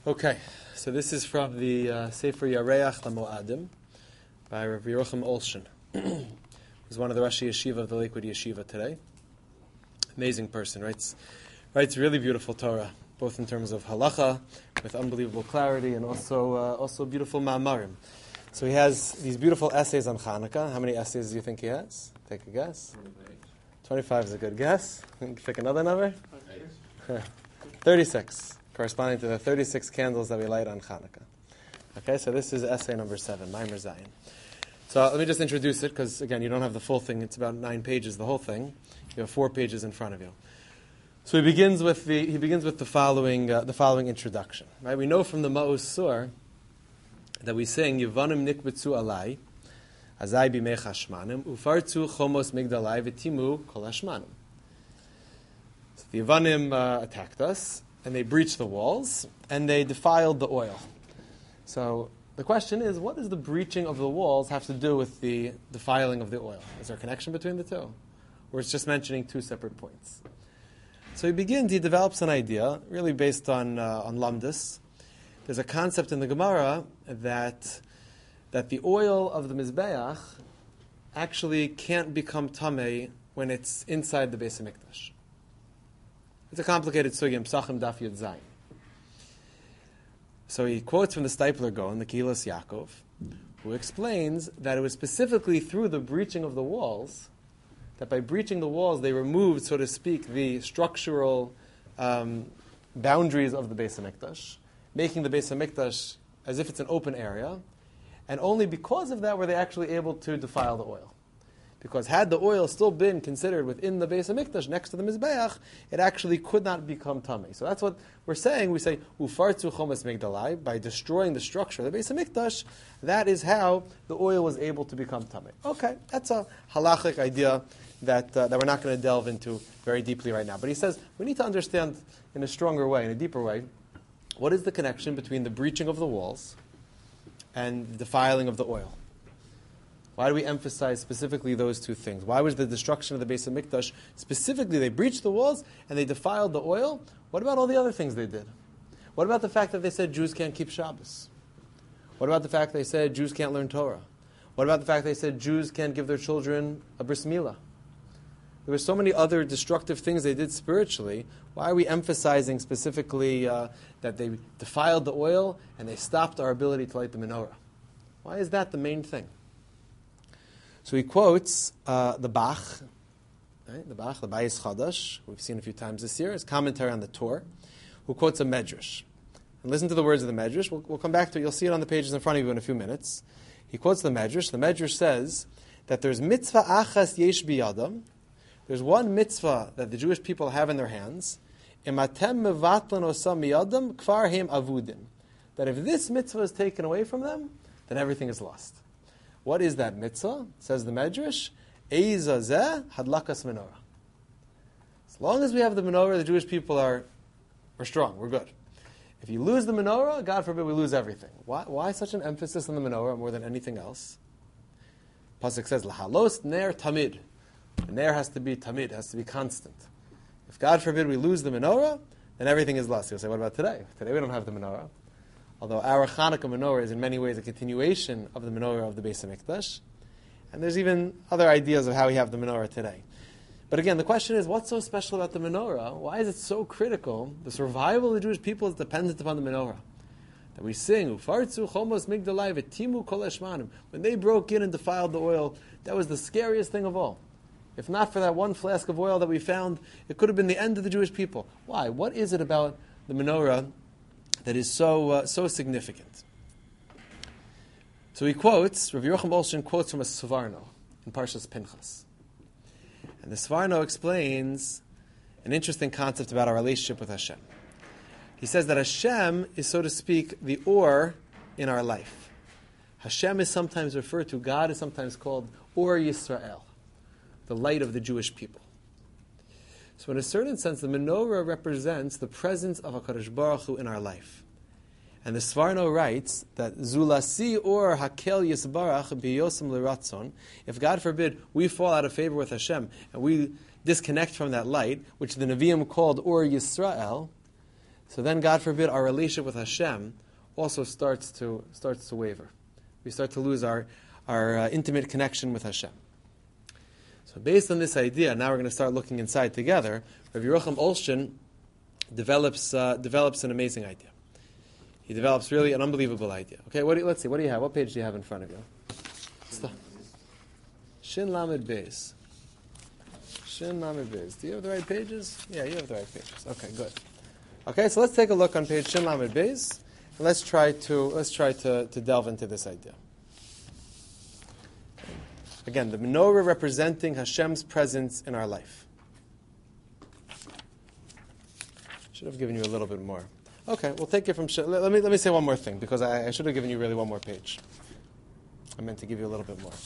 Okay, so this is from the Sefer Yareach LaMo'adim by Rav Yerucham Olshin, who's one of the Rosh Yeshiva of the Lakewood Yeshiva today. Amazing person, writes really beautiful Torah, both in terms of halacha, with unbelievable clarity, and also beautiful ma'amarim. So he has these beautiful essays on Hanukkah. How many essays do you think he has? Take a guess. 25 is a good guess. Pick another number. 36. Corresponding to the 36 candles that we light on Hanukkah. Okay, so this is essay number 7, Maimer Zayin. So let me just introduce it, because again, you don't have the full thing. It's about 9 pages, the whole thing. You have 4 pages in front of you. So he begins with the following introduction. Right, we know from the Ma'os Sur that we sing Yevanim nikbetzu alai, azai bimei chashmanim, ufartzu chomos migdalai v'timu kol hashmanim. So the Yevanim attacked us, and they breached the walls, and they defiled the oil. So the question is, what does the breaching of the walls have to do with the defiling of the oil? Is there a connection between the two? Or it's just mentioning 2 separate points? So he develops an idea, really based on Lamdus. There's a concept in the Gemara that the oil of the Mizbeach actually can't become tamei when it's inside the Beis HaMikdash. It's a complicated sugya, Psachim Daf Yud Zayin. So he quotes from the Steipler Gaon, the Kehilas Yaakov, who explains that it was specifically through the breaching of the walls, that by breaching the walls they removed, so to speak, the structural boundaries of the Beis HaMikdash, making the Beis HaMikdash as if it's an open area, and only because of that were they actually able to defile the oil. Because had the oil still been considered within the Beis HaMikdash, next to the Mizbeach, it actually could not become tamei. So that's what we're saying. We say, Ufartzu chomes migdalai, by destroying the structure of the Beis HaMikdash, that is how the oil was able to become tamei. Okay, that's a halachic idea that we're not going to delve into very deeply right now. But he says, we need to understand in a stronger way, in a deeper way, what is the connection between the breaching of the walls and the defiling of the oil? Why do we emphasize specifically those 2 things? Why was the destruction of the Beis HaMikdash specifically they breached the walls and they defiled the oil? What about all the other things they did? What about the fact that they said Jews can't keep Shabbos? What about the fact they said Jews can't learn Torah? What about the fact they said Jews can't give their children a bris milah? There were so many other destructive things they did spiritually. Why are we emphasizing specifically that they defiled the oil and they stopped our ability to light the menorah? Why is that the main thing? So he quotes the Bach, right? The Bayis Chadash, we've seen a few times this year, his commentary on the Torah, who quotes a Medrash. And listen to the words of the Medrash. We'll come back to it. You'll see it on the pages in front of you in a few minutes. He quotes the Medrash. The Medrash says that there's mitzvah achas yesh biyadam. There's one mitzvah that the Jewish people have in their hands. Imatem mevatlan osam miyadam kfar heim avudim. That if this mitzvah is taken away from them, then everything is lost. What is that mitzvah? Says the Medrash, Eiza zeh hadlakas menorah. As long as we have the menorah, the Jewish people we're strong, we're good. If you lose the menorah, God forbid we lose everything. Why such an emphasis on the menorah more than anything else? Pasuk says, Lahalos ner tamid. The ner has to be tamid, has to be constant. If God forbid we lose the menorah, then everything is lost. You'll say, what about today? Today we don't have the menorah. Although our Chanukah menorah is in many ways a continuation of the menorah of the Beis HaMikdash. And there's even other ideas of how we have the menorah today. But again, the question is, what's so special about the menorah? Why is it so critical? The survival of the Jewish people is dependent upon the menorah. That we sing, Ufartzu chomos migdalai v'timu kol hashmanim. When they broke in and defiled the oil, that was the scariest thing of all. If not for that one flask of oil that we found, it could have been the end of the Jewish people. Why? What is it about the menorah that is so significant? So he quotes, Rav Yerucham Olshin quotes from a Svarno in Parshas Pinchas. And the Svarno explains an interesting concept about our relationship with Hashem. He says that Hashem is, so to speak, the Or in our life. Hashem is sometimes referred to, God is sometimes called Or Yisrael, the light of the Jewish people. So in a certain sense, the menorah represents the presence of HaKadosh Baruch Hu in our life. And the Svarno writes that Zulasi or Hakel Yisbarach biyosem liratzon. If God forbid we fall out of favor with Hashem and we disconnect from that light, which the Nevi'im called Or Yisrael, So then, God forbid, our relationship with Hashem also starts to waver. We start to lose our intimate connection with Hashem. So based on this idea, now we're going to start looking inside together. Rabbi Yerucham Olshin develops an amazing idea. He develops really an unbelievable idea. Okay, let's see. What do you have? What page do you have in front of you? Shin Lamed Beis. Shin Lamed Beis. Do you have the right pages? Yeah, you have the right pages. Okay, good. Okay, so let's take a look on page Shin Lamed Beis, and let's try to delve into this idea. Again, the menorah representing Hashem's presence in our life. Should have given you a little bit more. Okay, we'll take it from... Let me say one more thing, because I should have given you really one more page. I meant to give you a little bit more.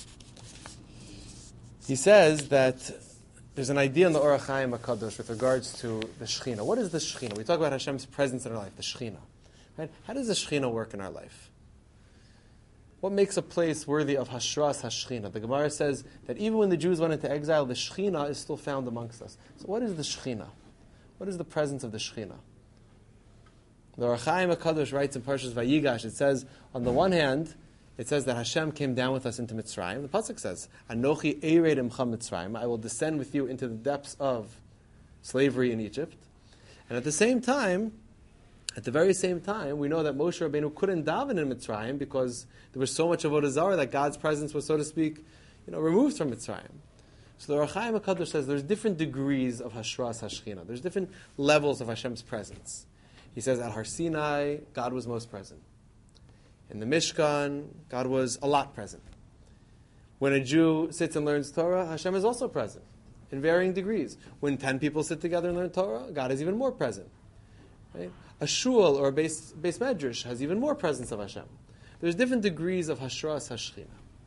He says that there's an idea in the Orach Chaim HaKadosh with regards to the Shekhinah. What is the Shekhinah? We talk about Hashem's presence in our life, the Shekhinah. Right? How does the Shekhinah work in our life? What makes a place worthy of Hashras HaShekhinah? The Gemara says that even when the Jews went into exile, the Shekhinah is still found amongst us. So what is the Shekhinah? What is the presence of the Shekhinah? The Orach Chaim HaKadosh writes in Parshas Vayigash, it says, on the one hand, it says that Hashem came down with us into Mitzrayim. The pasuk says, "Anochi ered imcha Mitzrayim." I will descend with you into the depths of slavery in Egypt. And at the very same time, we know that Moshe Rabbeinu couldn't daven in Mitzrayim because there was so much avodah zarah that God's presence was, so to speak, removed from Mitzrayim. So the Orach Chaim HaKadosh says there's different degrees of Hashras HaShekhinah. There's different levels of Hashem's presence. He says at Har Sinai, God was most present. In the Mishkan, God was a lot present. When a Jew sits and learns Torah, Hashem is also present in varying degrees. When 10 people sit together and learn Torah, God is even more present. Right? A shul or a base medrash has even more presence of Hashem. There's different degrees of Hashras HaShekhinah.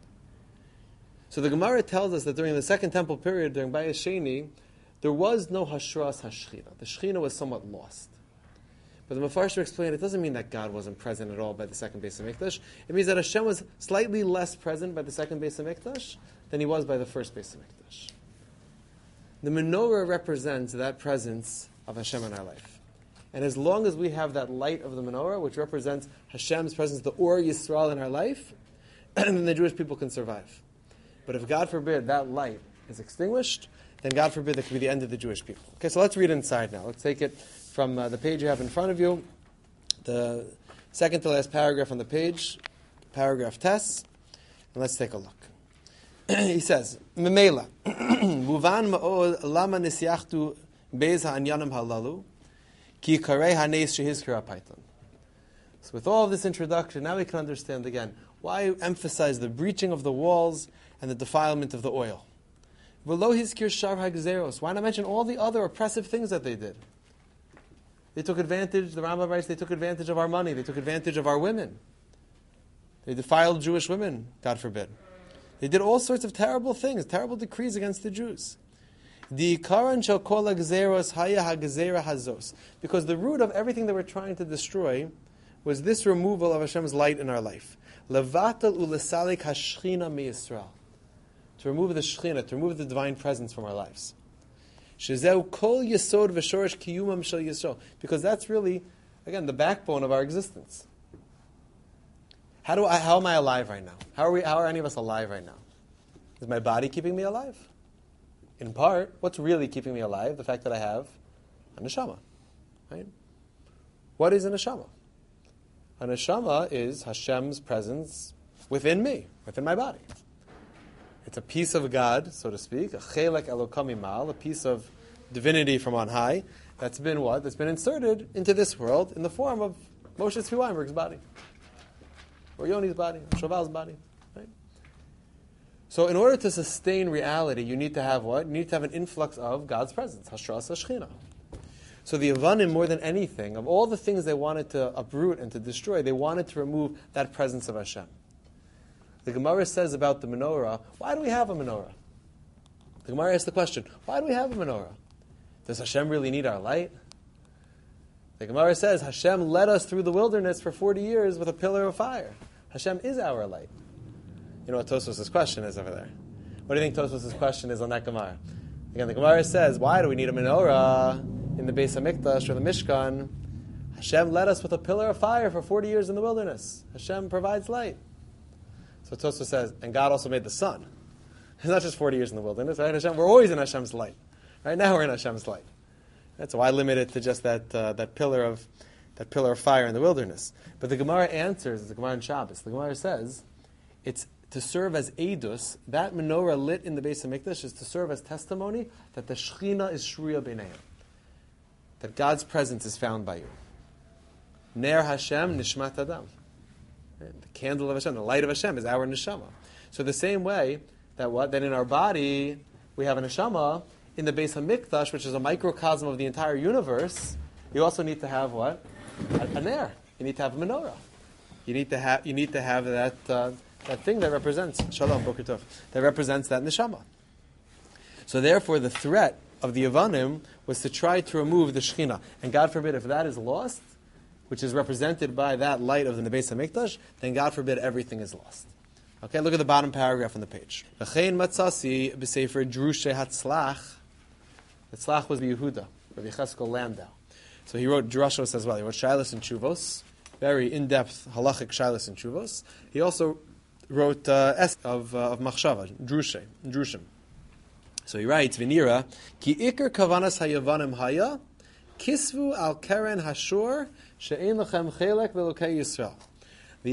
So the Gemara tells us that during the Second Temple period, during Bayis Sheni, there was no Hashras HaShekhinah. The Shekhinah was somewhat lost. But the Mefarshim explained it doesn't mean that God wasn't present at all by the second Beis HaMikdash. It means that Hashem was slightly less present by the second Beis HaMikdash than he was by the first Beis HaMikdash. The menorah represents that presence of Hashem in our life. And as long as we have that light of the menorah, which represents Hashem's presence, the Or Yisrael in our life, then the Jewish people can survive. But if, God forbid, that light is extinguished, then God forbid that could be the end of the Jewish people. Okay, so let's read inside now. Let's take it from the page you have in front of you, the second to last paragraph on the page, paragraph Tes, and let's take a look. He says, Memela, Muvan ma'od lama nisyachtu bez ha'anyanim halalu, ki karei ha'neis shehizkir ha'paitan. So with all of this introduction, now we can understand again why emphasize the breaching of the walls and the defilement of the oil. V'lo hizkir shar ha'gzeros. Why not mention all the other oppressive things that they did? They took advantage, the Rambam writes, they took advantage of our money. They took advantage of our women. They defiled Jewish women, God forbid. They did all sorts of terrible things, terrible decrees against the Jews. Because the root of everything they were trying to destroy was this removal of Hashem's light in our life. To remove the Shekhinah, to remove the divine presence from our lives. Because that's really, again, the backbone of our existence. How am I alive right now? How are any of us alive right now? Is my body keeping me alive? In part, what's really keeping me alive? The fact that I have a neshama. Right? What is a neshama? A neshama is Hashem's presence within me, within my body. It's a piece of God, so to speak, a chelek elokam imal, a piece of divinity from on high, that's been what? That's been inserted into this world in the form of Moshe Tzvi Weinberg's body, or Yoni's body, or Shoval's body. Right? So in order to sustain reality, you need to have what? You need to have an influx of God's presence, Hashras HaShekhinah. So the Yavanim, more than anything, of all the things they wanted to uproot and to destroy, they wanted to remove that presence of Hashem. The Gemara says about the menorah, why do we have a menorah? The Gemara asks the question, why do we have a menorah? Does Hashem really need our light? The Gemara says, Hashem led us through the wilderness for 40 years with a pillar of fire. Hashem is our light. You know what Tosfos' question is over there? What do you think Tosfos' question is on that Gemara? Again, the Gemara says, why do we need a menorah in the Beis HaMikdash or the Mishkan? Hashem led us with a pillar of fire for 40 years in the wilderness. Hashem provides light. So Tosfos says, and God also made the sun. It's not just 40 years in the wilderness, right? We're always in Hashem's light. Right now we're in Hashem's light. That's why I limit it to just that pillar of fire in the wilderness. But the Gemara answers, the Gemara in Shabbos, the Gemara says, it's to serve as edus. That menorah lit in the Beis HaMikdash is to serve as testimony that the Shechina is shruya b'neihem, that God's presence is found by you. Ner Hashem nishmat adam. The candle of Hashem, the light of Hashem is our neshama. So the same way that in our body we have a neshama, in the Beis HaMikdash, which is a microcosm of the entire universe, you also need to have what? A ner. You need to have a menorah. You need to have that thing that represents Shalom Boker Tov, that represents that neshama. So therefore, the threat of the Yavanim was to try to remove the Shechina, and God forbid if that is lost, which is represented by that light of the Beis HaMikdash, then God forbid everything is lost. Okay, look at the bottom paragraph on the page. V'chein matzasi b'sefer Drushe Hatzlach. Hatzlach was the Yehuda, Rabbi Cheskel Landau. So he wrote drushos as well. He wrote Shilas and Chuvos, very in-depth halachic Shilas and Chuvos. He also wrote of Machshava, Drushim. So he writes, V'nira, Ki ikar kavanas hayavanim haya, kisvu al keren hashur, she'ein lechem chelek v'elokei Yisrael. The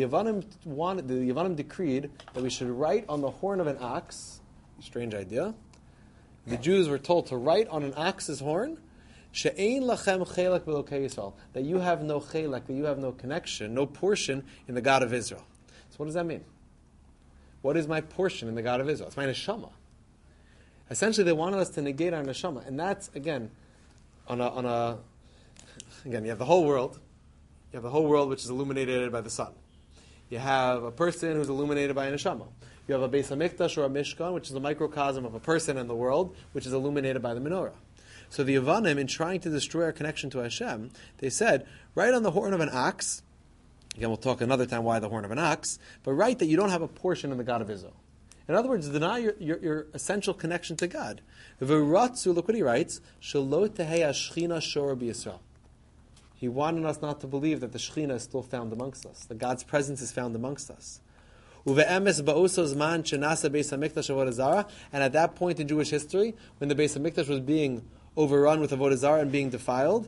Yavanim decreed that we should write on the horn of an ox. Strange idea. The Jews were told to write on an ox's horn, she'ein lachem chelek v'elokei Yisrael, that you have no chelek, that you have no connection, no portion in the God of Israel. So what does that mean? What is my portion in the God of Israel? It's my neshama. Essentially, they wanted us to negate our neshama, and that's again, again, you have the whole world. You have the whole world which is illuminated by the sun. You have a person who's illuminated by a neshama. You have a Beis HaMikdash or a Mishkan, which is a microcosm of a person in the world, which is illuminated by the menorah. So the Yavanim, in trying to destroy our connection to Hashem, they said, write on the horn of an ox. Again, we'll talk another time why the horn of an ox, but write that you don't have a portion in the God of Israel. In other words, deny your essential connection to God. V'ratzu, look what he writes, Shelo tehei hashchina shora b'Yisrael. He wanted us not to believe that the Shechina is still found amongst us, that God's presence is found amongst us. And at that point in Jewish history, when the Beis HaMikdash was being overrun with Avodah Zarah and being defiled,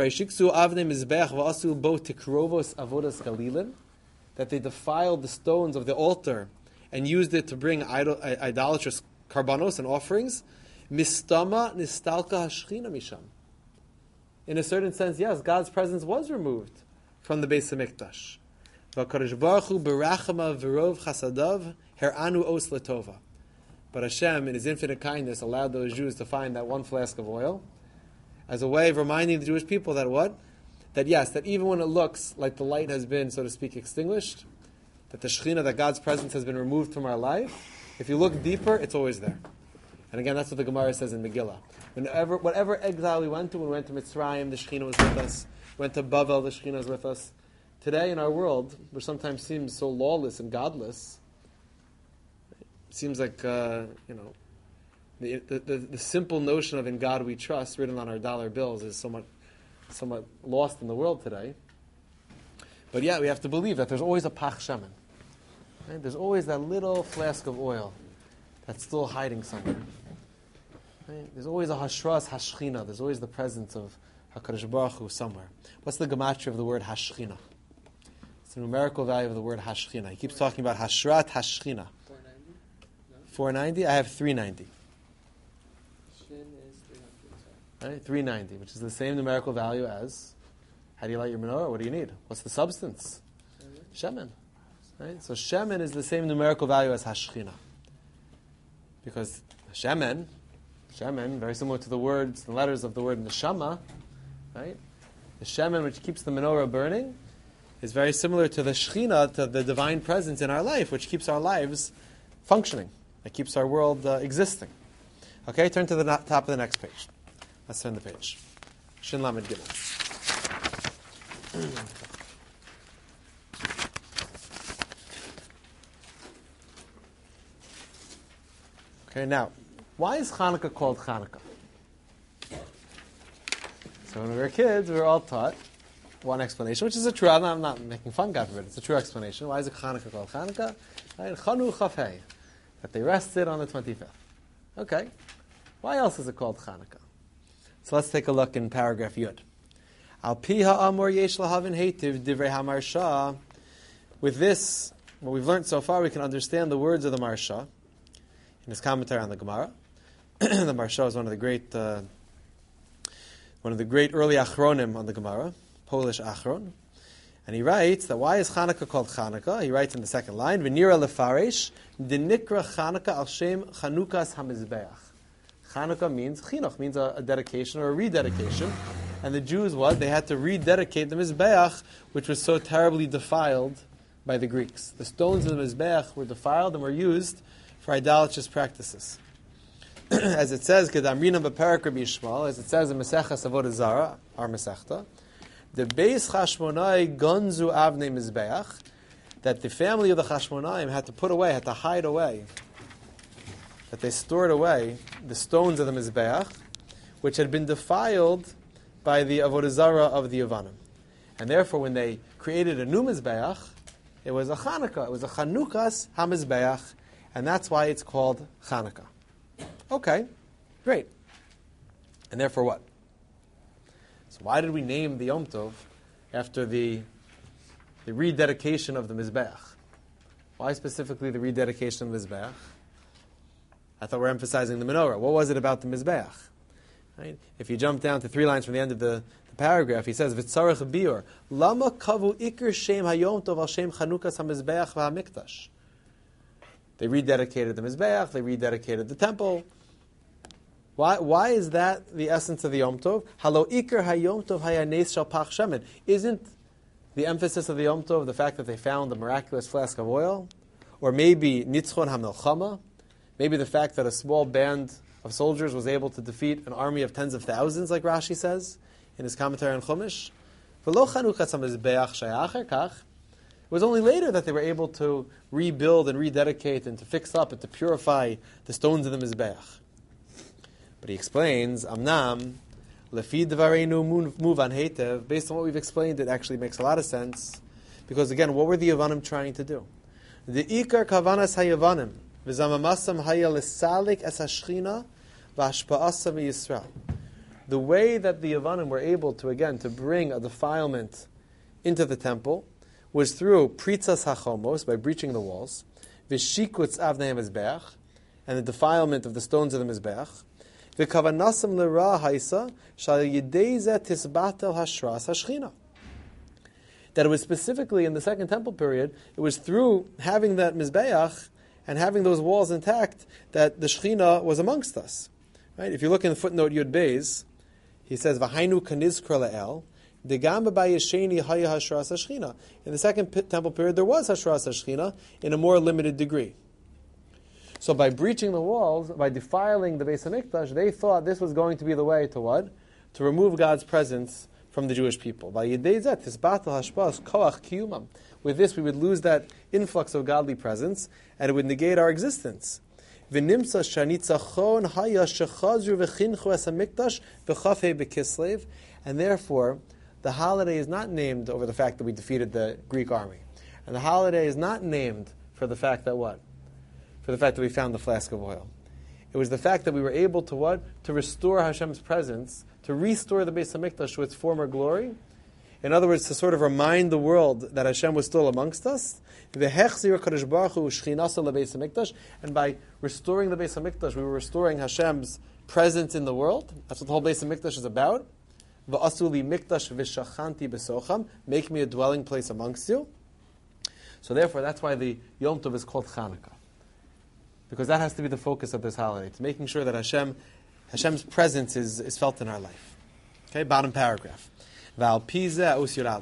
that they defiled the stones of the altar and used it to bring idolatrous karbanos and offerings. Mistama nistalka hashchina misham. In a certain sense, yes, God's presence was removed from the Beis HaMikdash. V'akadosh Baruch Hu berachama v'rov chasadav heranu os letova. But Hashem, in His infinite kindness, allowed those Jews to find that one flask of oil as a way of reminding the Jewish people that what? That yes, that even when it looks like the light has been, so to speak, extinguished, that the Shekhinah, that God's presence has been removed from our life, if you look deeper, it's always there. And again, that's what the Gemara says in Megillah. Whatever exile we went to, when we went to Mitzrayim, the Shekhinah was with us. We went to Bavel, the Shekhinah was with us. Today in our world, which sometimes seems so lawless and godless, it seems like, the simple notion of in God we trust written on our dollar bills is somewhat lost in the world today. But yeah, we have to believe that there's always a pach shemen. Right? There's always that little flask of oil that's still hiding somewhere. Right? There's always a hashras hashchina. There's always the presence of HaKadosh Baruch Hu somewhere. What's the gematria of the word hashchina? It's the numerical value of the word hashchina. He keeps talking about hashrat hashchina. 490? I have 390. Shin is 300. Right? 390, which is the same numerical value as, how do you light your menorah? What do you need? What's the substance? Shemen. Right? So shemen is the same numerical value as hashchina. Because shemen, very similar to the words, the letters of the word neshama, right? The shemen which keeps the menorah burning is very similar to the shechina, to the divine presence in our life, which keeps our lives functioning. That keeps our world existing. Okay, turn to the top of the next page. Let's turn the page. Shin Lamed Gimel. Okay, now, why is Hanukkah called Hanukkah? So when we were kids, we were all taught one explanation, which is a true, I'm not making fun, God forbid, it's a true explanation. Why is it Chanukah called Chanukah? Right? Chanu Chafhei, that they rested on the 25th. Okay. Why else is it called Chanukah? So let's take a look in paragraph Yud. Al pi ha'amor yesh lahavin heitiv divrei ha'marsha. With this, what we've learned so far, we can understand the words of the Marsha in his commentary on the Gemara. The Marsha is one of the great early achronim on the Gemara, Polish achron. And he writes that why is Chanukah called Chanukah? He writes in the second line, V'nira lefaresh, dinikra Chanukah al shem Chanukas hamizbeach. Chanukah means chinuch, means a dedication or a rededication. And the Jews, what? They had to rededicate the Mizbeach, which was so terribly defiled by the Greeks. The stones of the Mizbeach were defiled and were used for idolatrous practices. As it says, Kedamrina b'Perek Rabbi Yishmael, as it says in Maseches Avodah Zarah, our Masechta, the Beis Chashmonai Gonzu Avnei Mizbeach, that the family of the Chashmonaim had to put away, had to hide away, that they stored away the stones of the Mizbeach, which had been defiled by the Avodah Zarah of the Yavanim. And therefore, when they created a new Mizbeach, it was a Chanukah. It was a Chanukas HaMizbeach, and that's why it's called Chanukah. Okay, great. And therefore what? So why did we name the Yom Tov after the rededication of the Mizbeach? Why specifically the rededication of the Mizbeach? I thought we're emphasizing the menorah. What was it about the Mizbeach? Right? If you jump down to 3 lines from the end of the paragraph, he says, "V'tzarech biur lama kavu ikr shem hayom tov al shem chanukas hamizbeach v'hamikdash." They rededicated the Mizbeach. They rededicated the temple. Why is that the essence of the Yom Tov? Halo ikr hayom tov hayanes shal pach shemen. Isn't the emphasis of the Yom Tov the fact that they found the miraculous flask of oil, or maybe nitzchon hamilchama? Maybe the fact that a small band of soldiers was able to defeat an army of tens of thousands, like Rashi says in his commentary on Chumash. It was only later that they were able to rebuild and rededicate and to fix up and to purify the stones of the Mizbeach. But he explains, Amnam, lefi dvareinu muvan heitev, based on what we've explained, it actually makes a lot of sense. Because again, what were the Yavanim trying to do? The ikar kavanas hayavanim, v'zamamasam haya lesalik es hashchina, v'hashpa'asa v'Yisrael. The way that the Yavanim were able to, again, to bring a defilement into the temple was through pritzas hachomos, by breaching the walls, v'shikutz avnei mizbeach, and the defilement of the stones of the Mizbeach, v'kavanasam l'ra haisa, shal yidei zeh tisbatel hashras hashchina. That it was specifically in the Second Temple period, it was through having that Mizbeach and having those walls intact that the Shechina was amongst us. Right? If you look in the footnote Yud Beis, he says, "V'hainu kanizkra le'el, degam b'bayesheni haya hashras hashchina." In the Second Temple period, there was hashras hashchina in a more limited degree. So by breaching the walls, by defiling the Beis Hamikdash, they thought this was going to be the way to what? To remove God's presence from the Jewish people. With this, we would lose that influx of godly presence, and it would negate our existence. And therefore, the holiday is not named over the fact that we defeated the Greek army. And the holiday is not named for the fact that what? For the fact that we found the flask of oil. It was the fact that we were able to what? To restore Hashem's presence, to restore the Beis Hamikdash to its former glory. In other words, to sort of remind the world that Hashem was still amongst us. And by restoring the Beis Hamikdash, we were restoring Hashem's presence in the world. That's what the whole Beis Hamikdash is about. Make me a dwelling place amongst you. So therefore, that's why the Yom Tov is called Chanukah. Because that has to be the focus of this holiday. It's making sure that Hashem's presence is felt in our life. Okay, bottom paragraph. So now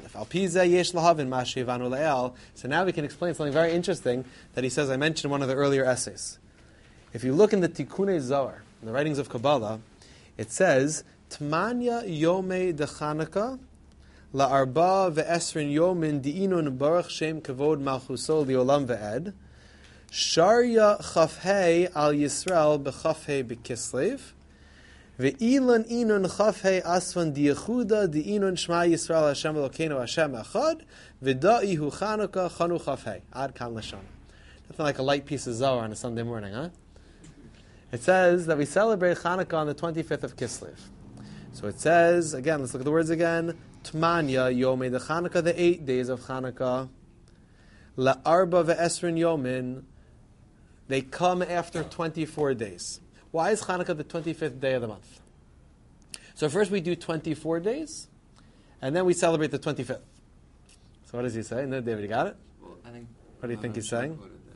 we can explain something very interesting that he says, I mentioned in one of the earlier essays. If you look in the Tikkunei Zohar, in the writings of Kabbalah, it says, Tmanya Yomei de Chanukah la'arba ve'esrin yomin di'inun baruch shem kavod malchuso li'olam ve'ed Sharya chafhei al Yisrael b'chafhei b'kislev Ve'ilan inun chafhei asvan diyechuda di'inun shma Yisrael Hashem Elokeinu Hashem Echad v'da'ihu Chanukah chanu chafhei ad kan lashon. Nothing like a light piece of Zohar on a Sunday morning, huh? It says that we celebrate Chanukah on the 25th of Kislev. So it says, again, let's look at the words again. Tmanya Yomei de Chanukah, the 8 days of Chanukah. La'arba ve'esrin yomin, they come after 24 days. Why is Chanukah the 25th day of the month? So first we do 24 days, and then we celebrate the 25th. So what does he say? No, David, you got it? Well, I think. What do you think he's saying?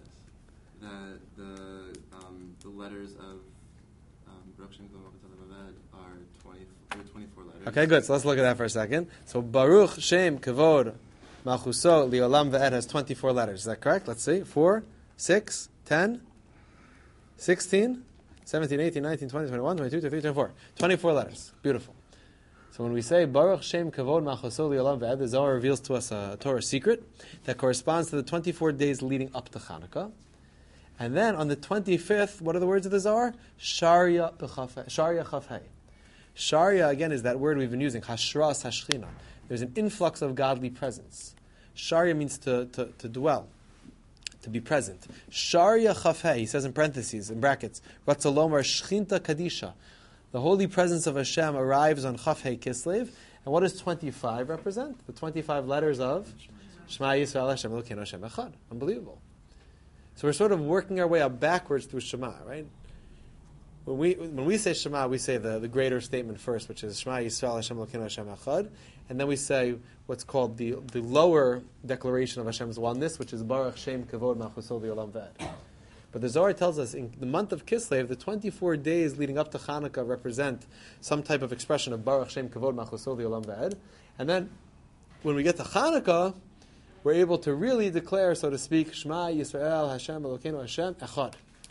The letters of Baruch Shem Kavod are 24 letters. Okay, good. So let's look at that for a second. So Baruch Shem Kavod Malchuso Liolam Ve'ed has 24 letters. Is that correct? Let's see. 4, 6, 10, 16, 17, 18, 19, 20, 21, 22, 23, 24. 24 letters. Beautiful. So when we say Baruch Shem Kavod Malchuso Liolam Ve'ed, the Zohar reveals to us a Torah secret that corresponds to the 24 days leading up to Chanukah. And then on the 25th, what are the words of the Zohar? Sharia Chafhei. Sharia, again, is that word we've been using, Hashras Hashchina. There's an influx of godly presence. Sharia means to dwell, to be present. Sharia Chafhei, he says in parentheses, in brackets, Ratzalomar Shchinta Kadisha. The holy presence of Hashem arrives on Chafhei Kislev. And what does 25 represent? The 25 letters of Shema Yisrael Hashem Elokeinu Hashem Echad. Unbelievable. So we're sort of working our way up backwards through Shema, right? When we say Shema, we say the greater statement first, which is Shema Yisrael Hashem Elokeinu Hashem Echad, and then we say what's called the lower declaration of Hashem's oneness, which is Baruch Shem Kavod Malchuso Liolam Ve'ed. But the Zohar tells us in the month of Kislev, the 24 days leading up to Chanukah represent some type of expression of Baruch Shem Kavod Malchuso Liolam Ve'ed, and then when we get to Chanukah, we're able to really declare, so to speak, Shema Yisrael Hashem Elokeinu Hashem Echad.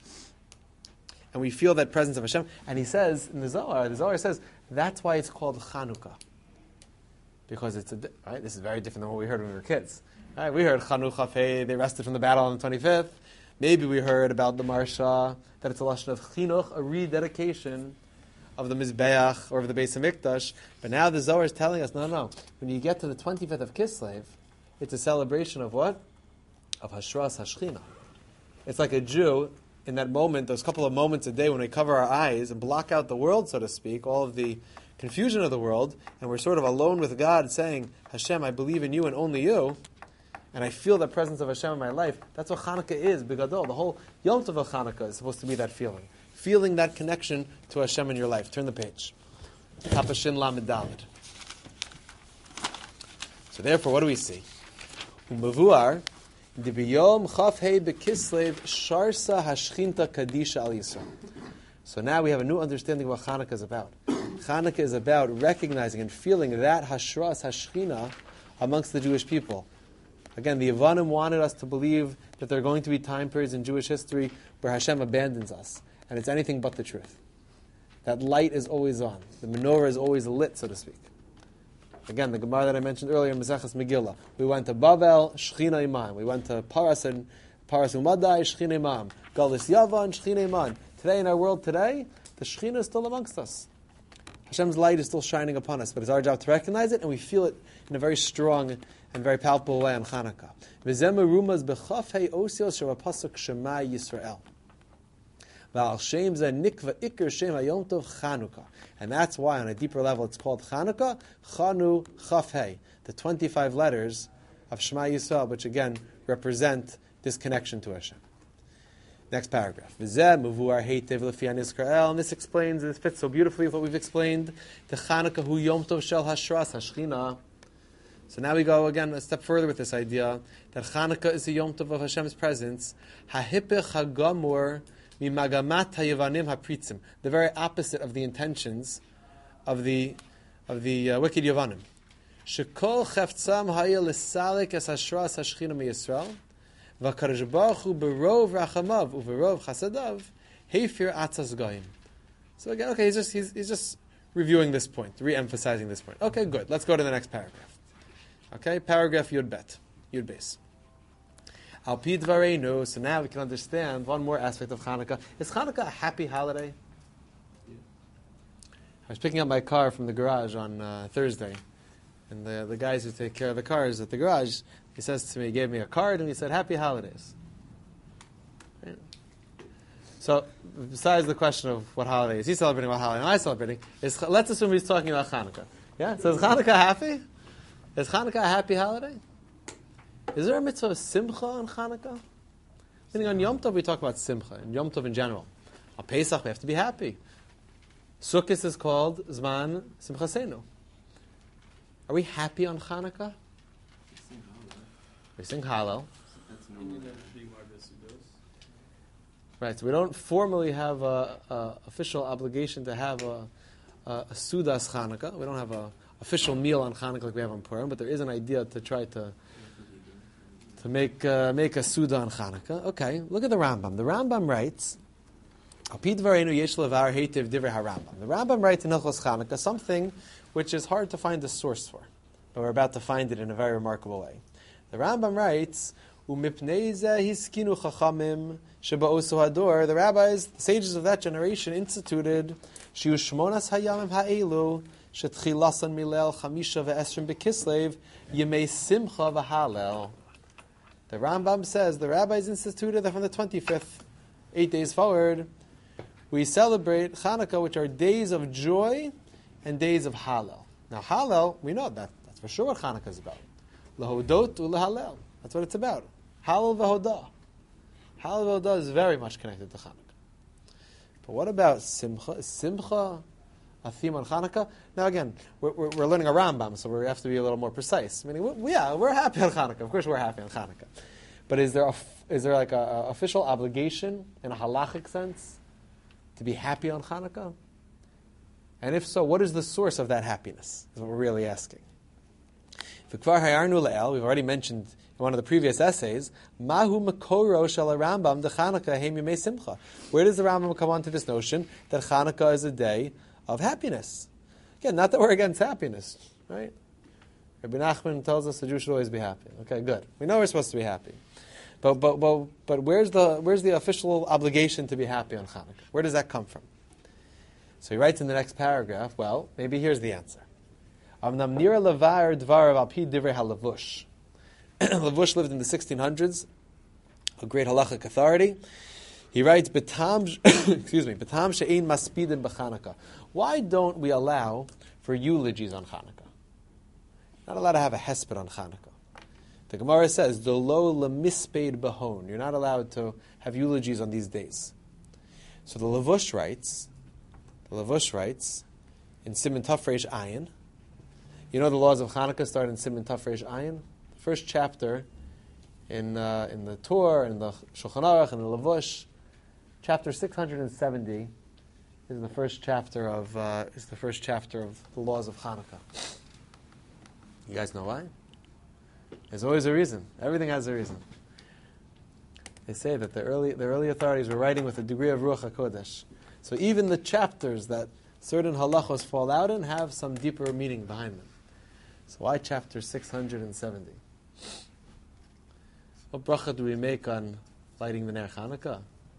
And we feel that presence of Hashem. And he says, in the Zohar says, that's why it's called Chanukah. Because it's right? This is very different than what we heard when we were kids. Right? We heard Chanukah, they rested from the battle on the 25th. Maybe we heard about the Marsha, that it's a lashon of Chinuch, a rededication of the Mizbeach or of the Beis HaMikdash. But now the Zohar is telling us, no. When you get to the 25th of Kislev, it's a celebration of what? Of Hashras Hashchina. It's like a Jew, in that moment, those couple of moments a day when we cover our eyes and block out the world, so to speak, all of the confusion of the world, and we're sort of alone with God saying, Hashem, I believe in you and only you, and I feel the presence of Hashem in my life. That's what Chanukah is, Bigadol. The whole Yom Tov of Chanukah is supposed to be that feeling. Feeling that connection to Hashem in your life. Turn the page. Kapashin Lamed Daled. So therefore, what do we see? Umavuar, the biyom chafhei bekislev sharsa hashchinta kadisha al Yisrael. So now we have a new understanding of what Chanukah is about. Chanukah is about recognizing and feeling that hashras hashchina amongst the Jewish people. Again, the Yevanim wanted us to believe that there are going to be time periods in Jewish history where Hashem abandons us, and it's anything but the truth. That light is always on. The menorah is always lit, so to speak. Again, the Gemara that I mentioned earlier, Maseches Megillah. We went to Bavel, Shechina Imam. We went to Paras Umadai, Shechina Imam. Galus Yavan, Shechina Imam. Today, in our world today, the Shechina is still amongst us. Hashem's light is still shining upon us, but it's our job to recognize it, and we feel it in a very strong and very palpable way on Chanukah. V'zeh merumaz b'chafhei osios shel pasuk Shema Yisrael. And that's why, on a deeper level, it's called Chanukah, Chanu Chafhei, the 25 letters of Shema Yisrael, which again represent this connection to Hashem. Next paragraph. And this explains, this fits so beautifully with what we've explained, the Chanukah hu Yom Tov Shel Hashras Hashchina. So now we go again a step further with this idea that Chanukah is the Yom Tov of Hashem's presence. Hahipech hagamur mimagamat hayevanim hapritzim, the very opposite of the intentions of the wicked Yevanim. Shekol cheftzam haya l'salik es hashras hashchina miyisrael v'kadosh baruch hu berov rachamav uberov chasadav hefir atzas goyim. So again, okay, he's just reviewing this point, re-emphasizing this point. Okay, good. Let's go to the next paragraph. Okay, paragraph Yud Beis. Al pi dvareinu. So now we can understand one more aspect of Chanukah. Is Chanukah a happy holiday? I was picking up my car from the garage on Thursday, and the guys who take care of the cars at the garage, he says to me, he gave me a card, and he said, "Happy holidays." Right? So, besides the question of what holiday is he celebrating, what holiday am I celebrating, let's assume he's talking about Hanukkah. Yeah? So is Hanukkah happy? Is Hanukkah a happy holiday? Is there a mitzvah of simcha on Hanukkah? Meaning on Yom Tov we talk about simcha, and Yom Tov in general. On Pesach we have to be happy. Sukkot is called Zman Simchasenu. Are we happy on Hanukkah? We sing Hallel. That's normal. Right, so we don't formally have a official obligation to have a Sudas Hanukkah. We don't have a official meal on Hanukkah like we have on Purim, but there is an idea to try to make a Suda on Hanukkah. Okay, look at the Rambam. The Rambam writes, the Rambam writes in Hilchos Chanukah something which is hard to find a source for, but we're about to find it in a very remarkable way. The Rambam writes, the rabbis, the sages of that generation, instituted Shiushmonas Hayamim Ha'elu Shetchilasan Milel Chamisha Ve'esrim Bekislev Yemei Simcha V'Halel. The Rambam says the rabbis instituted that from the 25th, 8 days forward, we celebrate Chanukah, which are days of joy and days of Hallel. Now Hallel, we know that's for sure what Chanukah is about. Lahodot u'lehalel. That's what it's about. Hallel v'hodah. Hallel v'hodah is very much connected to Chanukah. But what about Simcha? Is Simcha a theme on Chanukah? Now again, we're learning a Rambam, so we have to be a little more precise. Meaning, we're happy on Chanukah. Of course we're happy on Chanukah. But is there like a official obligation in a halachic sense to be happy on Chanukah? And if so, what is the source of that happiness? Is what we're really asking. We've already mentioned in one of the previous essays, Mahu Makoro Shel Rambam de Chanukah Heim Yemei Simcha. Where does the Rambam come on to this notion that Chanukah is a day of happiness? Again, not that we're against happiness, right? Rabbi Nachman tells us the Jew should always be happy. Okay, good. We know we're supposed to be happy. But where's the official obligation to be happy on Chanukah? Where does that come from? So he writes in the next paragraph, well, maybe here's the answer. Avnam nira levar dvar al pi divrei halavush. Lavush lived in the 1600s, a great halachic authority. He writes, "Betam, betam she'ein maspidin b'Chanukah." Why don't we allow for eulogies on Chanukah? Not allowed to have a hesped on Chanukah. The Gemara says, "Dolo lemispeid behon." You're not allowed to have eulogies on these days. So the Lavush writes in Siman Tafresh Ayin. You know the laws of Chanukah start in Siman Tafresh Ayin. The first chapter in the Torah, in the Shulchan Aruch, and the Lavush, chapter 670 is the first chapter of the laws of Chanukah. You guys know why? There's always a reason. Everything has a reason. They say that the early authorities were writing with a degree of Ruach HaKodesh. So even the chapters that certain halachos fall out in have some deeper meaning behind them. So why chapter 670? What bracha do we make on lighting the Ner Chanukah?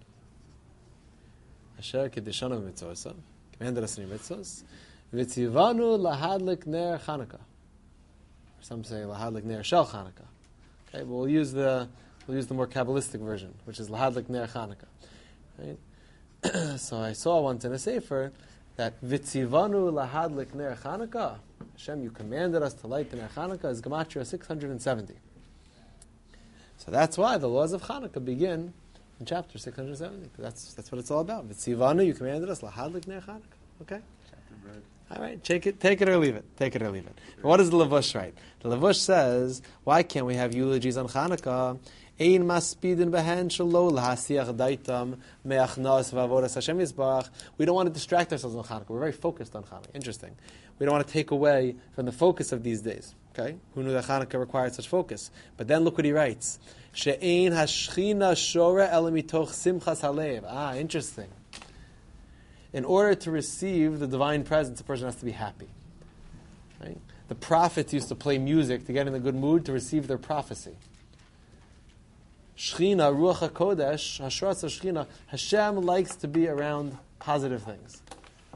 Asher kedeshanu mitzvos, commanded us in your mitzvos. V'tzivanu lahadlik Ner Chanukah. Some say lahadlik Ner Shel Chanukah. Okay, but we'll use the more Kabbalistic version, which is lahadlik Ner Chanukah. Right? So I saw once in a sefer that Vitzivanu lahadlik ner Chanukah, Hashem, you commanded us to light the ner Chanukah, is Gematria 670. So that's why the laws of Chanukah begin in chapter 670. That's what it's all about. Vitzivanu, you commanded us lahadlik ner Chanukah. Okay? All right, take it or leave it. Take it or leave it. But what does the Lavush write? The Lavush says, why can't we have eulogies on Chanukah? Ein maspidin behen shelo lahasiach daitam me'achnas v'avodas Hashem Yisbarach. We don't want to distract ourselves on Chanukah. We're very focused on Chanukah. Interesting. We don't want to take away from the focus of these days. Okay? Who knew that Chanukah required such focus? But then look what he writes. She'ein hashchina shora el mitoch simchas halev. Interesting. In order to receive the divine presence, a person has to be happy. Right? The prophets used to play music to get in a good mood to receive their prophecy. Shechina, Ruach HaKodesh, Hashras HaShechina, Hashem likes to be around positive things.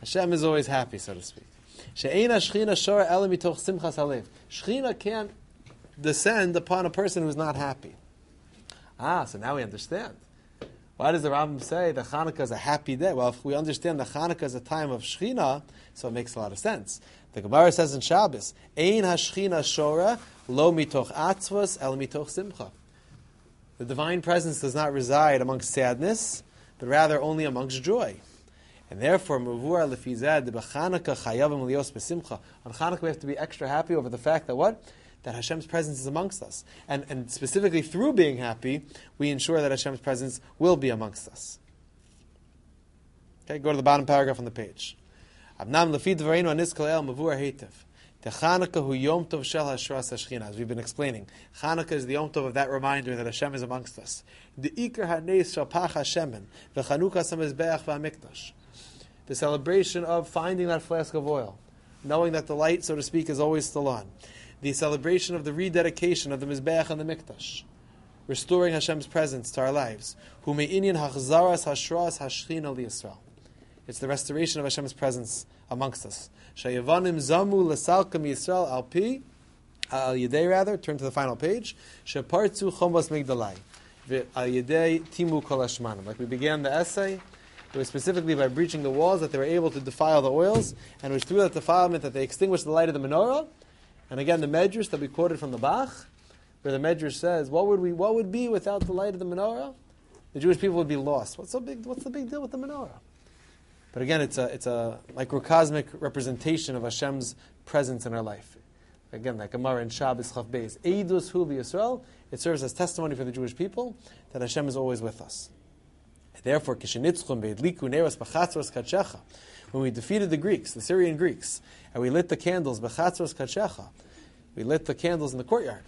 Hashem is always happy, so to speak. She'eina Shechina shora ela mitoch simchas halev. Shechina can't descend upon a person who's not happy. So now we understand. Why does the Rambam say that Hanukkah is a happy day? Well, if we understand that Hanukkah is a time of Shechina, so it makes a lot of sense. The Gemara says in Shabbos, Ein ha-Shechina shora lo mitoch atzvos el mitoch simcha. The divine presence does not reside amongst sadness, but rather only amongst joy. And therefore, Mavur lefizad the b'Chanukah chayavim lios b'simcha. On Chanukah we have to be extra happy over the fact that what? That Hashem's presence is amongst us. And specifically through being happy, we ensure that Hashem's presence will be amongst us. Okay, go to the bottom paragraph on the page. Abnam lefi dvareinu anis kalel Mavur heitev. The Chanukah hu Yom Tov shel hashras hashchina. As we've been explaining, Chanukah is the Yom Tov of that reminder that Hashem is amongst us. The Iker haneis shel pach Hashemen v'Chanukah samizbeach v'amikdash. The celebration of finding that flask of oil, knowing that the light, so to speak, is always still on. The celebration of the rededication of the Mizbeach and the Mikdash, restoring Hashem's presence to our lives. Hu me'inyan hachzaras hashras hashchina liYisrael. It's the restoration of Hashem's presence amongst us. Shayavanim zamu lesalkam Yisrael al pi al yedei rather. Turn to the final page. Shepartzu chomos migdalai al yedei timu kol hashmanim. Like we began the essay. It was specifically by breaching the walls that they were able to defile the oils, and it was through that defilement that they extinguished the light of the menorah. And again, the Medrash that we quoted from the Bach, where the Medrash says, what would be without the light of the menorah? The Jewish people would be lost. What's the big deal with the menorah? But again, it's a microcosmic representation of Hashem's presence in our life. Again, like Gemara in Shabbos Chaf Beis, Eidus Hu Yisrael, it serves as testimony for the Jewish people that Hashem is always with us. Therefore, when we defeated the Greeks, the Syrian Greeks, and we lit the candles, we lit the candles in the courtyard.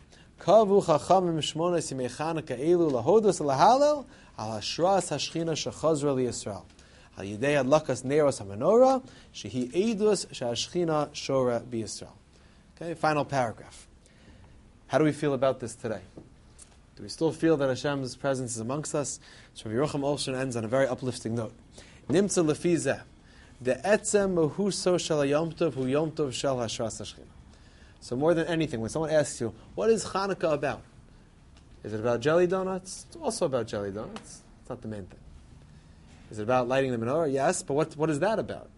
Okay, final paragraph. How do we feel about this today? Do we still feel that Hashem's presence is amongst us? So Yerucham Olshan ends on a very uplifting note. Nimtza lefi zeh, the etzem mehuso shel hayom tov hu yom tov shel hashras hashchina. So more than anything, when someone asks you, what is Hanukkah about? Is it about jelly donuts? It's also about jelly donuts. It's not the main thing. Is it about lighting the menorah? Yes, but what is that about?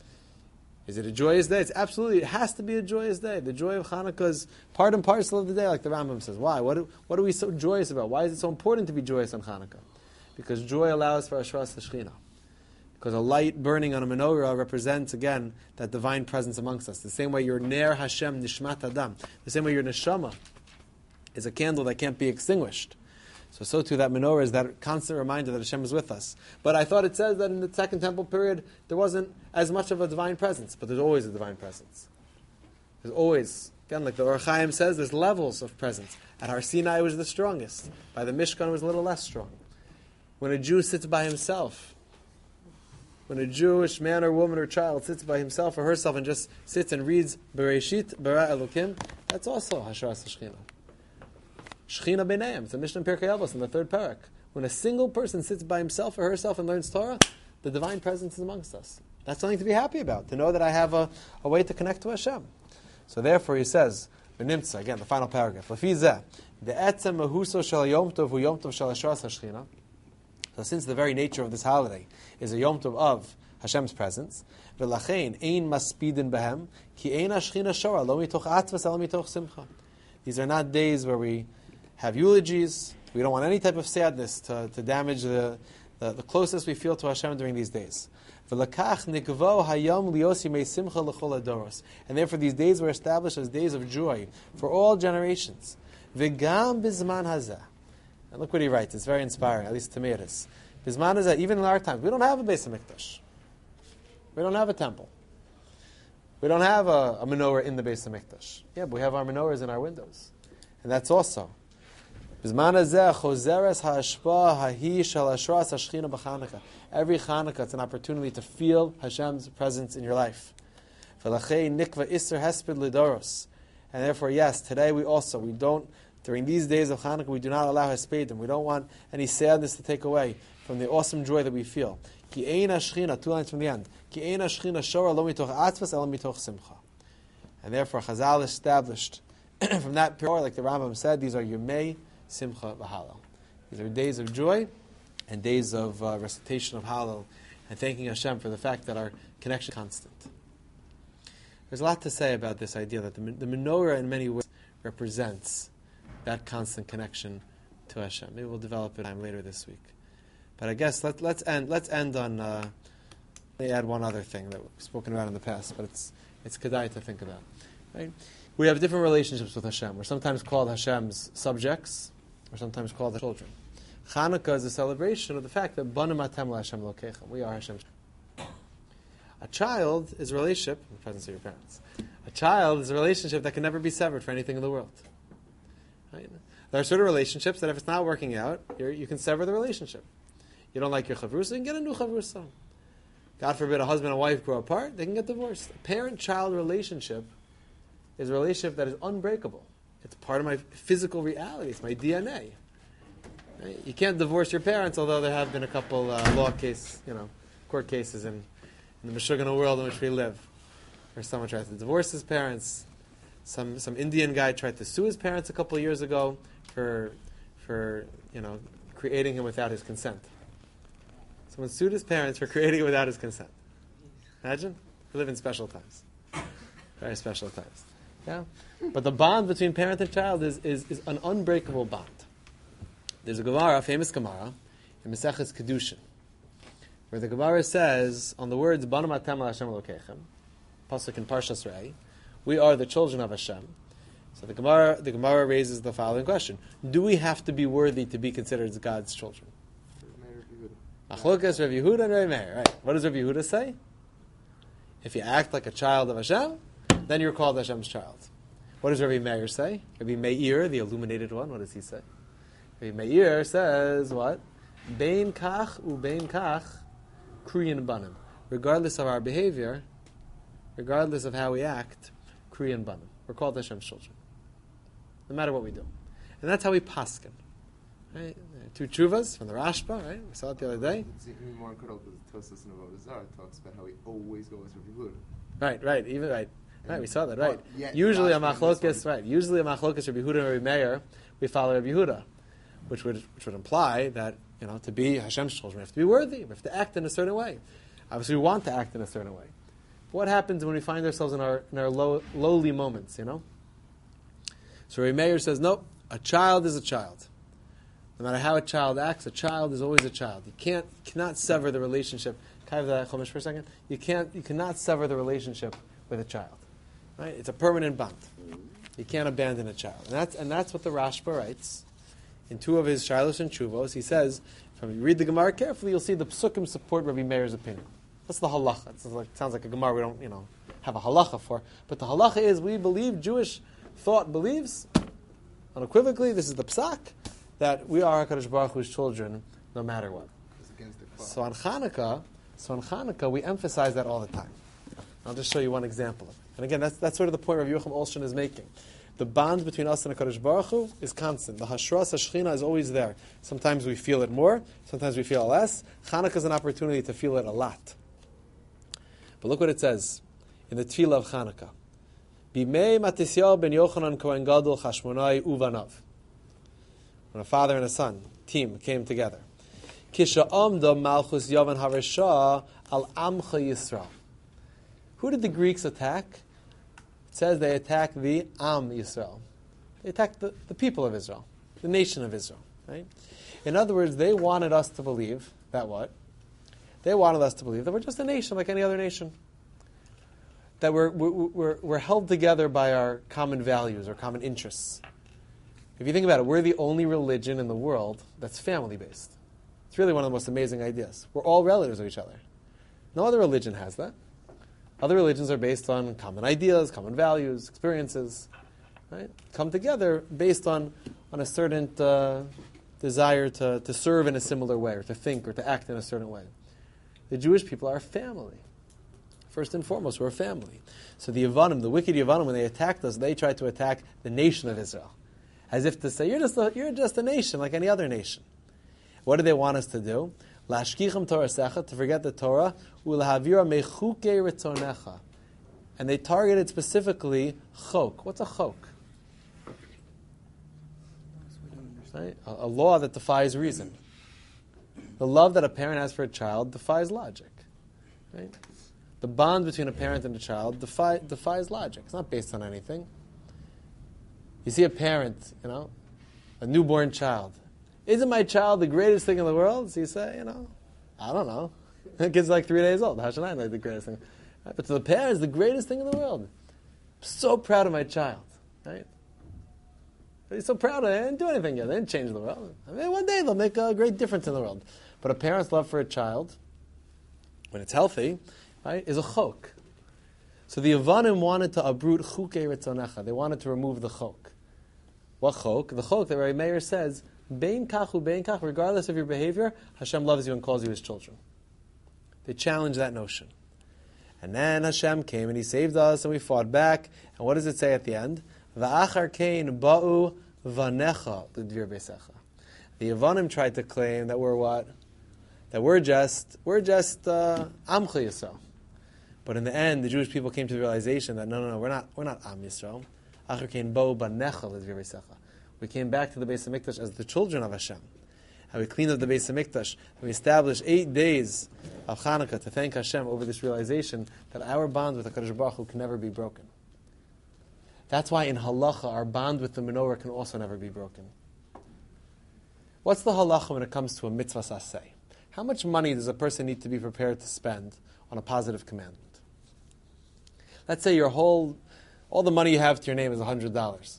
Is it a joyous day? It has to be a joyous day. The joy of Hanukkah is part and parcel of the day, like the Rambam says. Why? What are we so joyous about? Why is it so important to be joyous on Hanukkah? Because joy allows for Hashras Hashchina. Because a light burning on a menorah represents, again, that divine presence amongst us. The same way your Ner Hashem Nishmat Adam, the same way your Neshama is a candle that can't be extinguished. So too that menorah is that constant reminder that Hashem is with us. But I thought it says that in the Second Temple period there wasn't as much of a divine presence, but there's always a divine presence. There's always, again, like the Or Chaim says, there's levels of presence. At Har Sinai it was the strongest. By the Mishkan it was a little less strong. When a Jew sits by himself, when a Jewish man or woman or child sits by himself or herself and just sits and reads Bereshit Bara Elokim, that's also Hashras Hashchina. Shechina b'neim. It's a Mishnah in Pirkei Avos in the third parak. When a single person sits by himself or herself and learns Torah, the divine presence is amongst us. That's something to be happy about, to know that I have a way to connect to Hashem. So therefore he says, B'nimtza, again, the final paragraph, Lefi zeh, the etzem mehuso shel Yom Tov hu Yom Tov shel hashras hashchina. So since the very nature of this holiday is a Yom Tov of Hashem's presence, v'lachein ein maspidin behem, ki ein hashchina shora, lo mitoch atzvas el mitoch simcha. These are not days where we have eulogies. We don't want any type of sadness to damage the closest we feel to Hashem during these days. And therefore these days were established as days of joy for all generations. And look what he writes. It's very inspiring, at least to me it is. Even in our times, we don't have a Beis HaMikdash. We don't have a temple. We don't have a menorah in the Beis HaMikdash. Yeah, but we have our menorahs in our windows. And that's also. Every Chanukah, it's an opportunity to feel Hashem's presence in your life. And therefore, yes, today we don't During these days of Hanukkah, we do not allow hespedim. We don't want any sadness to take away from the awesome joy that we feel. Ki ein hashchina, 2 lines from the end. Ki ein hashchina shora lo mitoch atzvas elo mitoch simcha. And therefore, Chazal established from that period, like the Rambam said, these are Yomei Simcha v'Halal. These are days of joy and days of recitation of Halal and thanking Hashem for the fact that our connection is constant. There's a lot to say about this idea that the menorah in many ways represents that constant connection to Hashem. Maybe we'll develop it later this week. But I guess let's end on. Let me add one other thing that we've spoken about in the past, but it's kedai to think about. Right? We have different relationships with Hashem. We're sometimes called Hashem's subjects, we're sometimes called the children. Chanukah is a celebration of the fact that Banim Atem LaHashem Lokechem. We are Hashem's. A child is a relationship in the presence of your parents. A child is a relationship that can never be severed for anything in the world. Right? There are certain relationships that if it's not working out, you can sever the relationship. You don't like your chavrusa, you can get a new chavrusa. God forbid a husband and wife grow apart, they can get divorced. A parent-child relationship is a relationship that is unbreakable. It's part of my physical reality. It's my DNA. Right? You can't divorce your parents, although there have been a couple court cases in the Meshuggah world in which we live, where someone tried to divorce his parents. Some Indian guy tried to sue his parents a couple of years ago for creating him without his consent. Someone sued his parents for creating it without his consent. Imagine? We live in special times. Very special times. Yeah? But the bond between parent and child is an unbreakable bond. There's a Gemara, a famous Gemara, in Maseches Kedushin, where the Gemara says, on the words, Banim Atem LaHashem Lokechem, pasuk in Parshas Re'eh, we are the children of Hashem. So the Gemara raises the following question. Do we have to be worthy to be considered God's children? Machlokas, Rav Yehuda, and Rav Meir. Right. What does Rav Yehuda say? If you act like a child of Hashem, then you're called Hashem's child. What does Rav Meir say? Rav Meir, the illuminated one, what does he say? Rav Meir says what? Bein kach ubein kach kriyan banim. Regardless of our behavior, regardless of how we act, kriyan banim. We're called Hashem's children. No matter what we do. And that's how we paskin. Right? 2 tshuvas from the Rashba, right? We saw it the other day. It's even more incredible because Tosfos in Avodah Zarah talks about how we always go with Rav Yehuda. Right, we saw that, right. Usually a machlokas Rav Yehuda and Rav Meir, we follow Rav Yehuda, which would imply that, to be Hashem's children, we have to be worthy, we have to act in a certain way. Obviously we want to act in a certain way. But what happens when we find ourselves in our lowly moments, So Rav Meir says, nope, a child is a child. No matter how a child acts, a child is always a child. You cannot sever the relationship. Can I have that Chumash for a second? You cannot sever the relationship with a child. Right? It's a permanent bond. You can't abandon a child. And that's what the Rashba writes in 2 of his Shilos and Chuvos. He says, if you read the Gemara carefully, you'll see the Psukim support Rabbi Meir's opinion. That's the halacha. It sounds like a Gemara we don't have a halacha for. But the halacha is we believe, Jewish thought believes, unequivocally, this is the psak, that we are HaKadosh Baruch Hu's children no matter what. So on Chanukah, we emphasize that all the time. I'll just show you one example of it. And again, that's sort of the point Rav Yocham Olshan is making. The bond between us and HaKadosh Baruch Hu is constant. The Hashras HaShechina is always there. Sometimes we feel it more, sometimes we feel it less. Chanukah is an opportunity to feel it a lot. But look what it says in the Tefillah of Chanukah. Bimei Matisyahu ben Yochanan Kohen Gadol Chashmonai Uvanav. When a father and a son team came together. Kisha Amda Malchus Yavan Haresha Al Amcha Yisrael. Who did the Greeks attack? It says they attacked the Am Yisrael. They attacked the people of Israel, the nation of Israel. Right? In other words, they wanted us to believe that what? They wanted us to believe that we're just a nation like any other nation. That we're held together by our common values or common interests. If you think about it, we're the only religion in the world that's family-based. It's really one of the most amazing ideas. We're all relatives of each other. No other religion has that. Other religions are based on common ideas, common values, experiences. Right? Come together based on a certain desire to serve in a similar way, or to think, or to act in a certain way. The Jewish people are a family. First and foremost, we're a family. So the Yevanim, the wicked Yevanim, when they attacked us, they tried to attack the nation of Israel. as if to say, you're just a nation like any other nation. What do they want us to do? Lashkicham Torasecha, to forget the Torah, ulahavira mechuke ritzonecha. And they targeted specifically chok. What's a chok? Right? A law that defies reason. The love that a parent has for a child defies logic. Right? The bond between a parent and a child defies logic. It's not based on anything. You see a parent, a newborn child. Isn't my child the greatest thing in the world? So you say, I don't know. The kid's like 3 days old. How should I know the greatest thing? Right? But to the parents, the greatest thing in the world. I'm so proud of my child. Right? He's so proud of it. They didn't do anything yet. They didn't change the world. One day they'll make a great difference in the world. But a parent's love for a child, when it's healthy, right, is a chok. So the Yavanim wanted to uproot chukei ritzonecha. They wanted to remove the chok. What chok? The chok that Rabbi Meir says, bein kachu, bein kach, regardless of your behavior, Hashem loves you and calls you His children. They challenged that notion. And then Hashem came and He saved us and we fought back. And what does it say at the end? Va'achar kein ba'u vanecha l'dvir beisecha. The Yavanim tried to claim that we're what? That we're just Amcha Yisrael. But in the end, the Jewish people came to the realization that no, we're not Am Yisrael. Achar kein ba'u banecha l'dvir beisecha. We came back to the Beis HaMikdash as the children of Hashem. And we cleaned up the Beis HaMikdash. And we established 8 days of Chanukah to thank Hashem over this realization that our bond with HaKadosh Baruch Hu can never be broken. That's why in halacha, our bond with the menorah can also never be broken. What's the halacha when it comes to a mitzvah saseh? How much money does a person need to be prepared to spend on a positive commandment? Let's say all the money you have to your name is $100.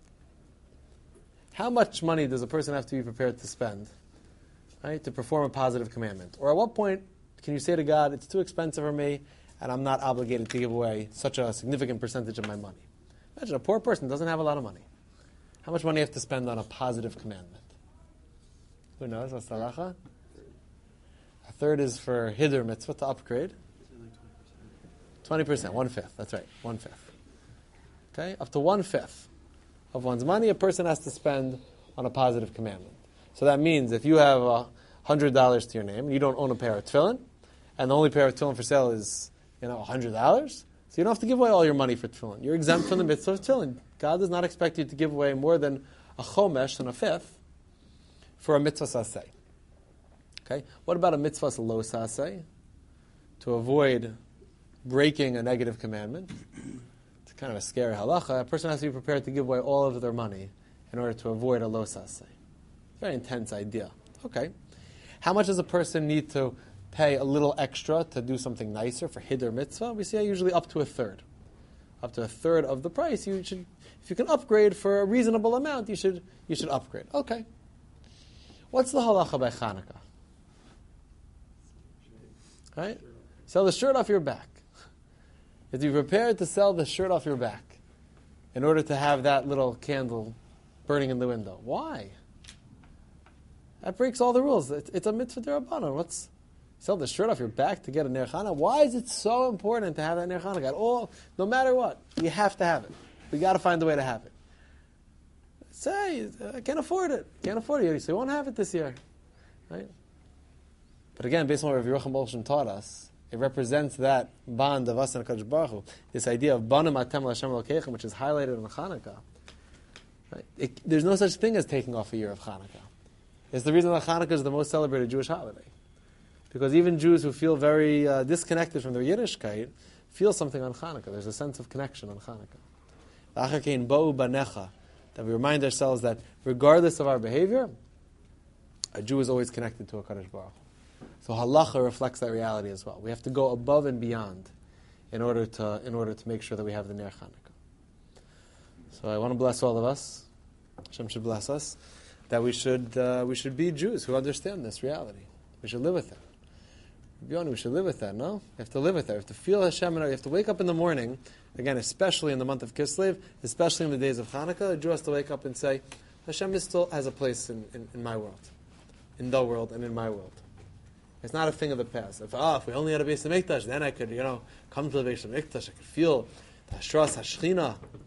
How much money does a person have to be prepared to spend, right, to perform a positive commandment? Or at what point can you say to God, it's too expensive for me, and I'm not obligated to give away such a significant percentage of my money? Imagine a poor person doesn't have a lot of money. How much money do you have to spend on a positive commandment? Who knows? What's the halacha? A third is for hidur mitzvah, to upgrade. 20%, 1/5. That's right, 1/5. Okay, up to 1/5 of one's money a person has to spend on a positive commandment. So that means if you have $100 to your name and you don't own a pair of tefillin, and the only pair of tefillin for sale is $100, so you don't have to give away all your money for tefillin. You're exempt from the mitzvah of tefillin. God does not expect you to give away more than a chomesh and a fifth for a mitzvah saseh. Okay, what about a mitzvah lo saseh? To avoid breaking a negative commandment, it's kind of a scary halacha. A person has to be prepared to give away all of their money in order to avoid a lo saseh. Very intense idea. Okay, how much does a person need to pay a little extra to do something nicer for hidur mitzvah? We say usually up to a third. Up to a third of the price, you should, if you can upgrade for a reasonable amount, you should upgrade. Okay. What's the halacha by Chanukah? Right? Sell the shirt off your back. If you're prepared to sell the shirt off your back in order to have that little candle burning in the window. Why? That breaks all the rules. It's a mitzvah d'Rabbanan. Sell the shirt off your back to get a Ner Chanukah? Why is it so important to have that Ner Chanukah? At all, no matter what, you have to have it. We got to find a way to have it. Say, I can't afford it. Can't afford it. So you won't have it this year. Right? But again, based on what Rav Yerucham Bolshin taught us, it represents that bond of us and HaKadosh Baruch Hu. This idea of Banim Atem L'Hashem Elokeichem, which is highlighted in Chanukah. Right? There's no such thing as taking off a year of Chanukah. It's the reason that Chanukah is the most celebrated Jewish holiday. Because even Jews who feel very disconnected from their Yiddishkeit feel something on Chanukah. There's a sense of connection on Chanukah. That we remind ourselves that regardless of our behavior, a Jew is always connected to a HaKadosh Baruch Hu. So halacha reflects that reality as well. We have to go above and beyond in order to make sure that we have the Ner Chanukah. So I want to bless all of us. Hashem should bless us. That we should be Jews who understand this reality. We should live with it. We should live with that, no? You have to live with that. You have to feel Hashem. You have to wake up in the morning, again, especially in the month of Kislev, especially in the days of Hanukkah, a Jew has to wake up and say, Hashem still has a place in my world, in the world and in my world. It's not a thing of the past. If we only had a Beis HaMikdash, then I could, come to the Beis HaMikdash, I could feel the Hashras HaShechina.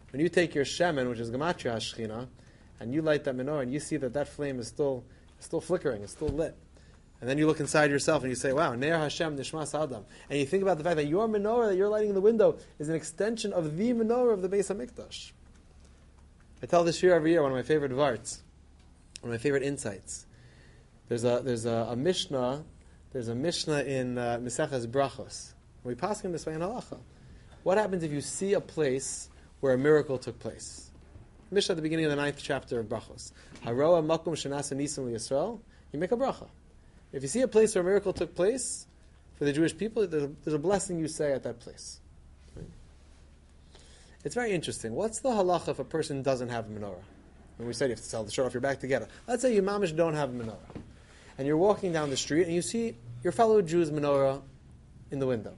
When you take your shemen, which is Gematria HaShechina, and you light that menorah, and you see that flame is still flickering, it's still lit. And then you look inside yourself and you say, wow, Ner Hashem Nishmas Adam. And you think about the fact that your menorah that you're lighting in the window is an extension of the menorah of the Beis HaMikdash. I tell this year every year, one of my favorite varts, one of my favorite insights. There's a Mishnah in Maseches Brachos. We pass him this way in halacha. What happens if you see a place where a miracle took place? Mishnah at the beginning of the 9th chapter of Brachos. Haroa makom shenasa nisim liyisrael. You make a bracha. If you see a place where a miracle took place for the Jewish people, there's a blessing you say at that place. Right? It's very interesting. What's the halacha if a person doesn't have a menorah? When we said you have to sell the shirt off your back together. Let's say you mamish don't have a menorah. And you're walking down the street and you see your fellow Jew's menorah in the window.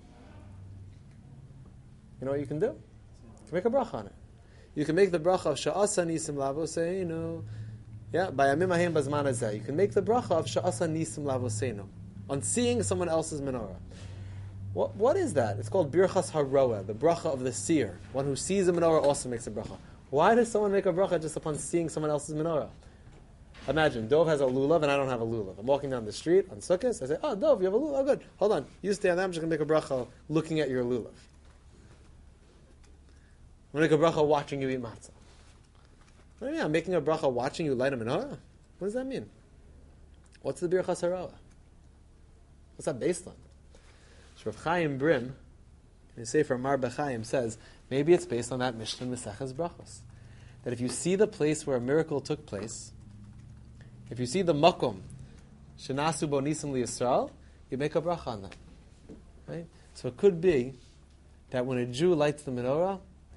You know what you can do? You can make a bracha on it. You can make the bracha of Sha'asa Nisim Lavoseinu. Yeah, by Amim Ahim Bazman Hazeh. You can make the bracha of Sha'asa Nisim Lavoseinu on seeing someone else's menorah. What is that? It's called Birchas Haroa, the bracha of the seer. One who sees a menorah also makes a bracha. Why does someone make a bracha just upon seeing someone else's menorah? Imagine, Dov has a lulav and I don't have a lulav. I'm walking down the street on Sukkot. I say, oh, Dov, you have a lulav? Oh, good. Hold on. You stand there. I'm just going to make a bracha looking at your lulav. I'm going to make a bracha watching you eat matzah. What do you mean? I'm making a bracha watching you light a menorah? What does that mean? What's the Birchas Haroa? What's that based on? Rav Chaim Brim, in his Sefer Mar B'Chaim, says, maybe it's based on that Mishnah in Maseches Brachos. That if you see the place where a miracle took place, if you see the makom, shenasu bo nisim liyisrael, you make a bracha on that. Right? So it could be that when a Jew lights the menorah,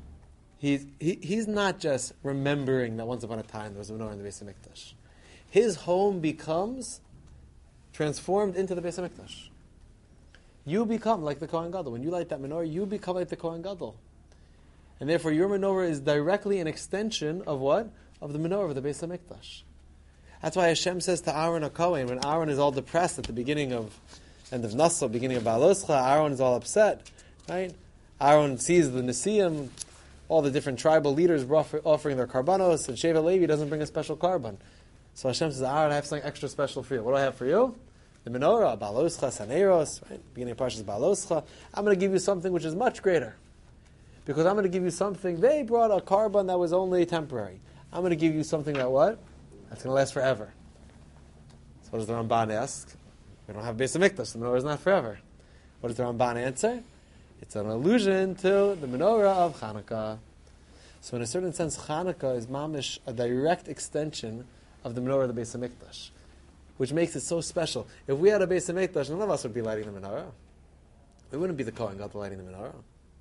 he's not just remembering that once upon a time there was a menorah in the Beis HaMikdash. His home becomes transformed into the Beis HaMikdash. You become like the Kohen Gadol. When you light that menorah, you become like the Kohen Gadol. And therefore your menorah is directly an extension of what? Of the menorah of the Beis HaMikdash. That's why Hashem says to Aaron HaKohen, when Aaron is all depressed at the end of Nassau, beginning of Baaloscha, Aaron is all upset, right? Aaron sees the Nesiim, all the different tribal leaders offering their karbanos, and Sheva Levi doesn't bring a special karban. So Hashem says, Aaron, I have something extra special for you. What do I have for you? The menorah, Baaloscha, Saneros, right? Beginning of Parshas Baaloscha. I'm going to give you something which is much greater. Because I'm going to give you something, they brought a karban that was only temporary. I'm going to give you something that what? That's going to last forever. So what does the Ramban ask? We don't have Beis HaMikdash, the menorah is not forever. What does the Ramban answer? It's an allusion to the menorah of Hanukkah. So in a certain sense, Hanukkah is mamish, a direct extension of the menorah of the Beis HaMikdash, which makes it so special. If we had a Beis HaMikdash, none of us would be lighting the menorah. We wouldn't be the Kohen Gadol lighting the menorah.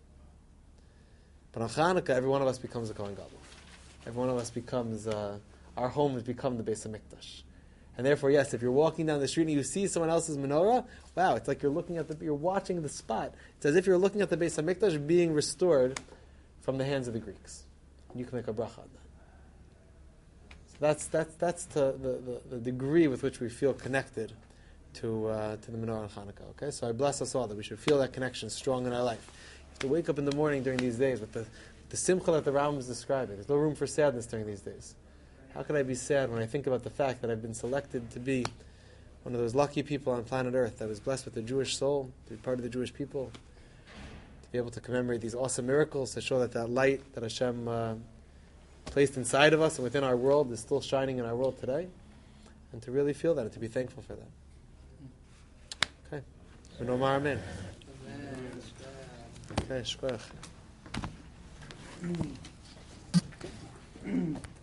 But on Hanukkah, every one of us becomes a Kohen Gadol. Every one of us becomes, our home has become the Beis HaMikdash. And therefore, yes, if you're walking down the street and you see someone else's menorah, wow, it's like you're watching the spot. It's as if you're looking at the Beis HaMikdash being restored from the hands of the Greeks. And you can make a bracha on that. So that's the degree with which we feel connected to the menorah on Hanukkah. Okay, so I bless us all that we should feel that connection strong in our life. You have to wake up in the morning during these days with the simcha that the Rambam is describing. There's no room for sadness during these days. How could I be sad when I think about the fact that I've been selected to be one of those lucky people on planet Earth that was blessed with the Jewish soul, to be part of the Jewish people, to be able to commemorate these awesome miracles, to show that light that Hashem placed inside of us and within our world is still shining in our world today, and to really feel that and to be thankful for that. Okay. Amen. Okay, shkoyach.